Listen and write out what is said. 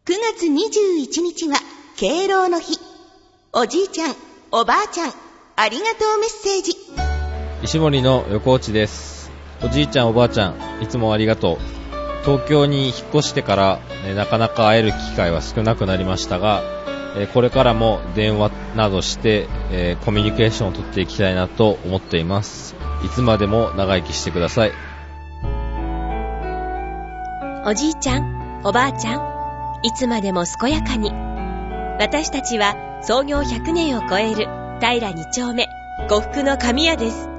月21日は敬老の日。おじいちゃん、おばあちゃん、ありがとうメッセージ。 石森の横内です。おじいちゃんおばあちゃん、いつもありがとう。東京に引っ越してから、なかなか会える機会は少なくなりましたが、これからも電話などして、コミュニケーションを取っていきたいなと思っています。いつまでも長生きしてください。 おじいちゃん、おばあちゃん、いつまでも健やかに。私たちは創業100年を超える平2丁目呉服の神屋です。